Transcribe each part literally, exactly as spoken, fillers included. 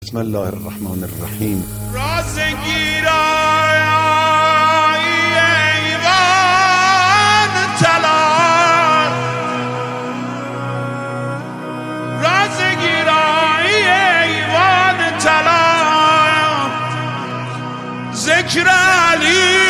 بسم الله الرحمن الرحیم. رازگیرایی ایوان طلا، رازگیرایی ایوان طلا، ذکر علی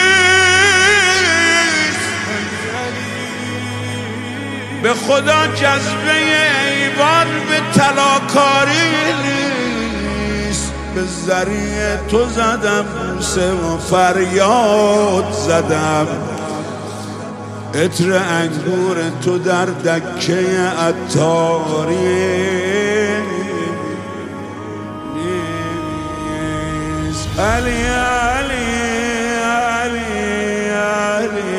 به خدا جذبه ایوان به طلاکاری نیست. به ذریع تو زدم بوسه و فریاد زدم، عطر انگور تو در دکه عطاری نیست. علی علی علی علی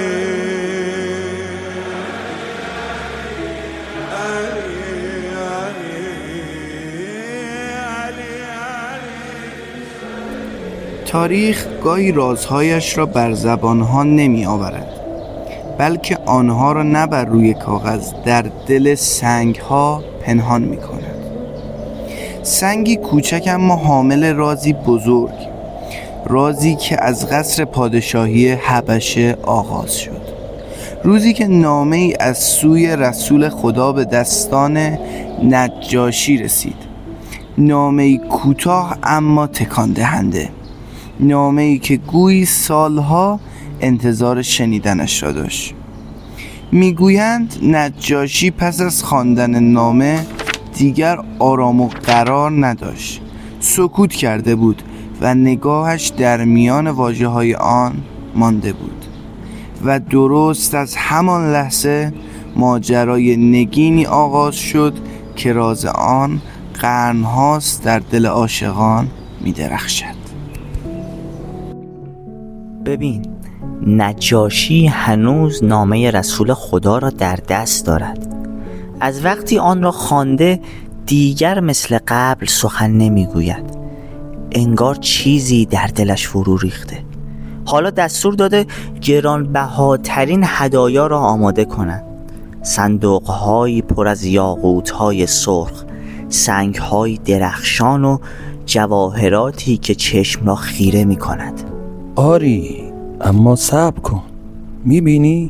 تاریخ گاهی رازهایش را بر زبانها نمی آورد، بلکه آنها را نه بر روی کاغذ در دل سنگها پنهان می کند. سنگی کوچک اما حامل رازی بزرگ، رازی که از قصر پادشاهی حبشه آغاز شد. روزی که نامه ای از سوی رسول خدا به دستان نجاشی رسید، نامه ای کوتاه اما تکان دهنده، نامه ای که گویی سالها انتظار شنیدنش را داشت. میگویند نجاشی پس از خواندن نامه دیگر آرام و قرار نداشت، سکوت کرده بود و نگاهش در میان واژه‌های آن مانده بود. و درست از همان لحظه ماجرای نگینی آغاز شد که راز آن قرن‌هاست در دل عاشقان می‌درخشد. ببین، نجاشی هنوز نامه رسول خدا را در دست دارد. از وقتی آن را خوانده دیگر مثل قبل سخن نمیگوید. انگار چیزی در دلش فرو ریخته. حالا دستور داده گرانبهاترین هدایا را آماده کنند. صندوق‌هایی پر از یاقوت‌های سرخ، سنگ‌های درخشان و جواهراتی که چشم را خیره می‌کند. آری، اما صبر کن. می‌بینی؟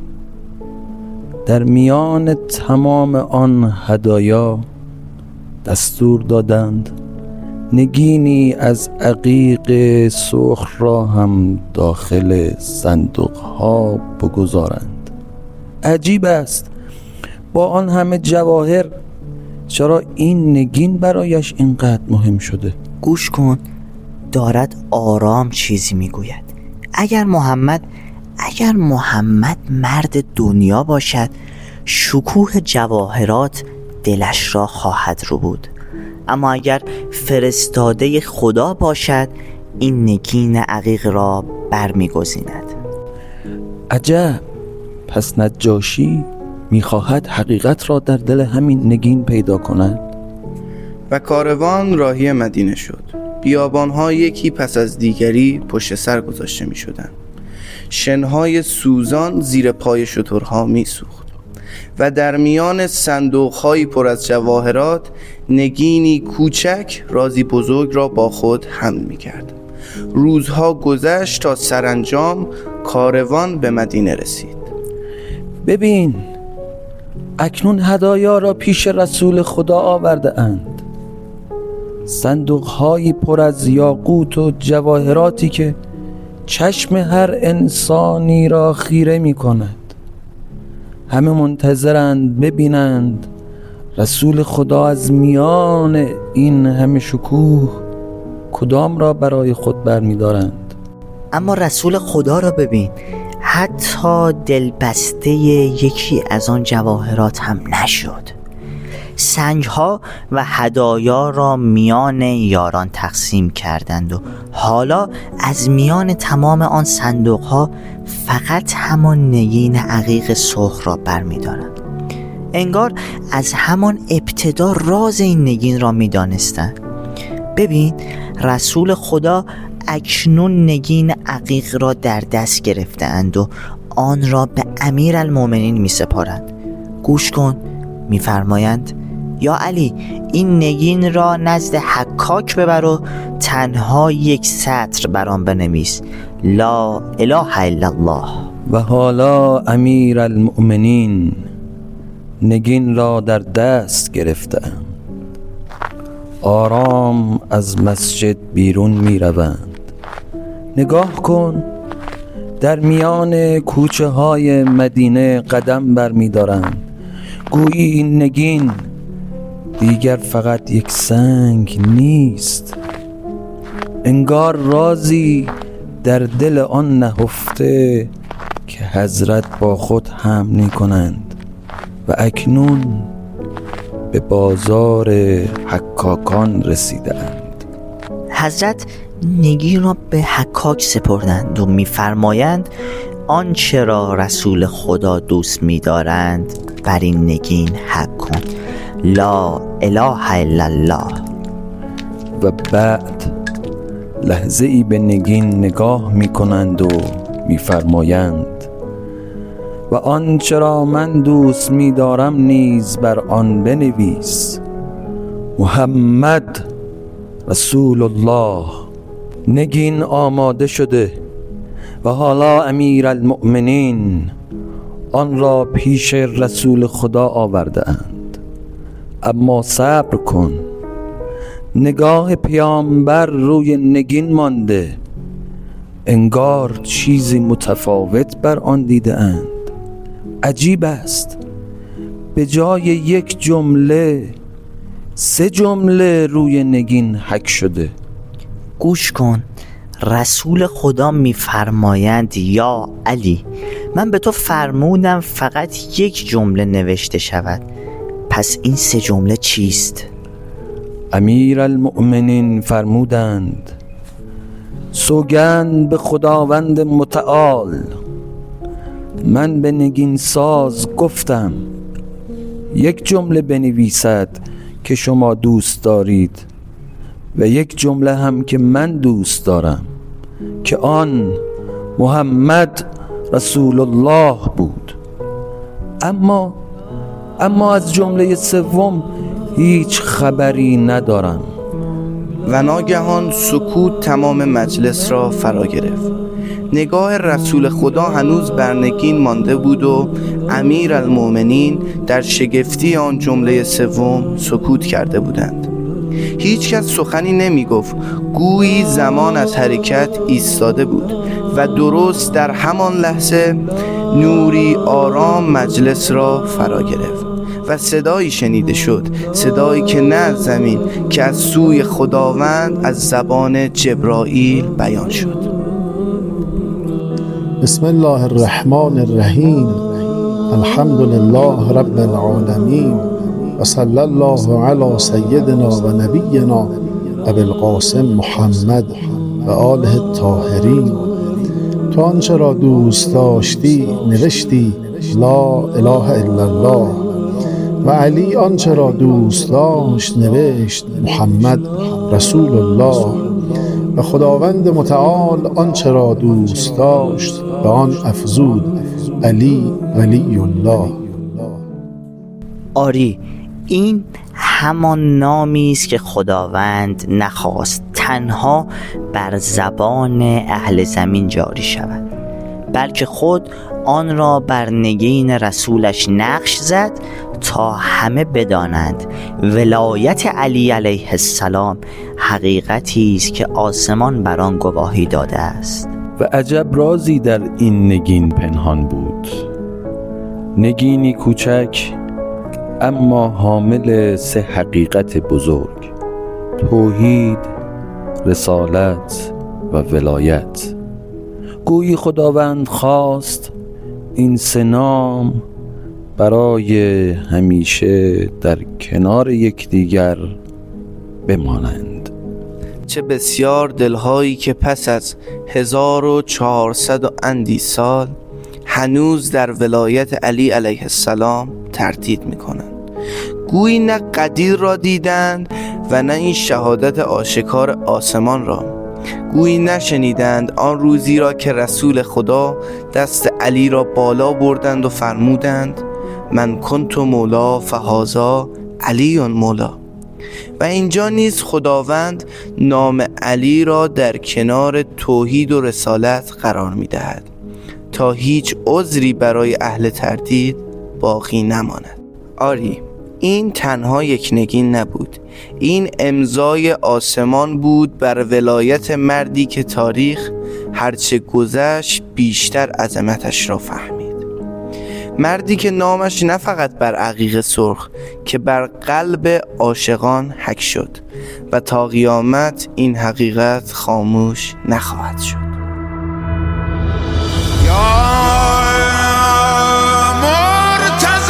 در میان تمام آن هدایا دستور دادند نگینی از عقیق سرخ را هم داخل صندوق ها بگذارند. عجیب است، با آن همه جواهر چرا این نگین برایش اینقدر مهم شده؟ گوش کن، دارد آرام چیزی میگوید. اگر محمد اگر محمد مرد دنیا باشد، شکوه جواهرات دلش را خواهد رو بود. اما اگر فرستاده خدا باشد، این نگین عقیق را برمیگزیند. عجب، پس نجاشی میخواهد حقیقت را در دل همین نگین پیدا کند. و کاروان راهی مدینه شد. بیابانها یکی پس از دیگری پشت سر گذاشته می شدن. شنهای سوزان زیر پای شترها می سوخت و در میان صندوقهایی پر از جواهرات نگینی کوچک رازی بزرگ را با خود حمل می کرد. روزها گذشت تا سرانجام کاروان به مدینه رسید. ببین، اکنون هدایا را پیش رسول خدا آورده اند. صندوقهایی پر از یاقوت و جواهراتی که چشم هر انسانی را خیره می کند. همه منتظرند ببینند رسول خدا از میان این همه شکوه کدام را برای خود برمی دارند. اما رسول خدا را ببین، حتی دلبسته یکی از آن جواهرات هم نشد. سنگها و هدایا را میان یاران تقسیم کردند و حالا از میان تمام آن صندوقها فقط همان نگین عقیق سرخ را برمی دارند. انگار از همان ابتدا راز این نگین را می دانستند. ببین، رسول خدا اکنون نگین عقیق را در دست گرفتند و آن را به امیرالمومنین می سپارند. گوش کن، می فرمایند یا علی این نگین را نزد حکاک ببر و تنها یک سطر برام بنویس، لا اله الا الله. و حالا امیر المؤمنین نگین را در دست گرفتند، آرام از مسجد بیرون می روند. نگاه کن، در میان کوچه های مدینه قدم بر می دارند. گویی این نگین دیگر فقط یک سنگ نیست، انگار رازی در دل آن نهفته که حضرت با خود حمل می کنند و اکنون به بازار حکاکان رسیدند. حضرت نگین را به حکاک سپردند و می‌فرمایند آنچه را رسول خدا دوست می‌دارند بر این نگین حک کن، لا اله الا الله. و بعد لحظه ای به نگین نگاه می‌کنند و می‌فرمایند و آنچه را من دوست می‌دارم نیز بر آن بنویس، محمد رسول الله. نگین آماده شده و حالا امیر المؤمنین آن را پیش رسول خدا آورده اند. اما صبر کن، نگاه پیامبر روی نگین مانده، انگار چیزی متفاوت بر آن دیده اند. عجیب است، به جای یک جمله سه جمله روی نگین حک شده. گوش کن، رسول خدا میفرمایند یا علی من به تو فرمودم فقط یک جمله نوشته شود، پس این سه جمله چیست؟ امیر المؤمنین فرمودند سوگند به خداوند متعال، من به نگین ساز گفتم یک جمله بنویسد که شما دوست دارید و یک جمله هم که من دوست دارم که آن محمد رسول الله بود. اما اما از جمله سوم هیچ خبری ندارم. و ناگهان سکوت تمام مجلس را فرا گرفت. نگاه رسول خدا هنوز بر نگین مانده بود و امیر المؤمنین در شگفتی آن جمله سوم سکوت کرده بودند. هیچ کس سخنی نمی گفت، گویی زمان از حرکت ایستاده بود و درست در همان لحظه نوری آرام مجلس را فرا گرفت و صدایی شنیده شد، صدایی که نه از زمین که از سوی خداوند از زبان جبرائیل بیان شد. بسم الله الرحمن الرحیم، الحمد لله رب العالمین و صلی الله علی سیدنا و نبینا ابی القاسم محمد و آله الطاهرین. تو آنچه را دوست داشتی نوشتی لا اله الا الله و علی آنچه را دوست داشت نوشت محمد رسول الله و خداوند متعال آنچه را دوست داشت به آن افزود علی ولی الله. آری، این همان نامی است که خداوند نخواست تنها بر زبان اهل زمین جاری شود، بلکه خود آن را بر نگین رسولش نقش زد تا همه بدانند ولایت علی علیه السلام حقیقتی است که آسمان بر آن گواهی داده است. و عجب رازی در این نگین پنهان بود. نگینی کوچک اما حامل سه حقیقت بزرگ: توحید، رسالت و ولایت. گویی خداوند خواست این سه نام برای همیشه در کنار یکدیگر بمانند. چه بسیار دلهایی که پس از هزار و چهارصد و اندی سال هنوز در ولایت علی علیه السلام تردید میکنند. گویی نه قدیر را دیدند و نه این شهادت آشکار آسمان را. گویی نشنیدند آن روزی را که رسول خدا دست علی را بالا بردند و فرمودند من کنت مولا فهذا علی مولا. و اینجا نیز خداوند نام علی را در کنار توحید و رسالت قرار می دهد تا هیچ عذری برای اهل تردید باقی نماند. آری، این تنها یک نگین نبود، این امضای آسمان بود بر ولایت مردی که تاریخ هرچه گذشت بیشتر عظمتش را فهمید. مردی که نامش نه فقط بر عقیق سرخ که بر قلب عاشقان حک شد و تا قیامت این حقیقت خاموش نخواهد شد. یا مرتضی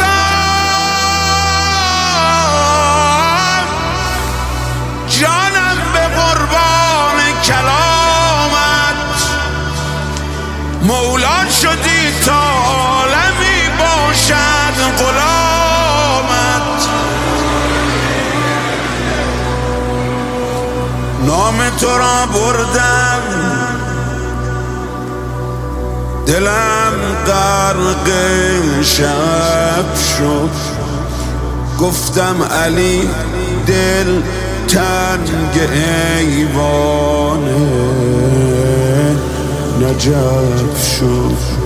جانم به قربان کلامت، مولا شدی تا عالمی باشد غلامت. نام تو را بردم دلم غرق شب شد، گفتم علی دل تنگ ایوان نجف شد.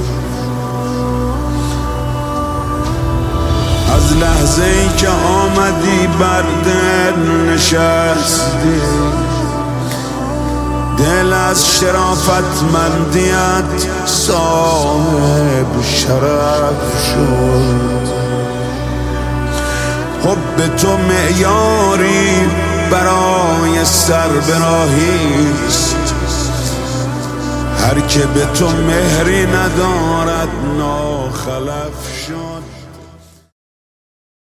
از لحظه ای که آمدی بر دل نشستی، دل از شرافت مندیت صاحب شرف شد. حب تو معیاری برای سربراهیست، هر که به تو مهری ندارد ناخلف شد.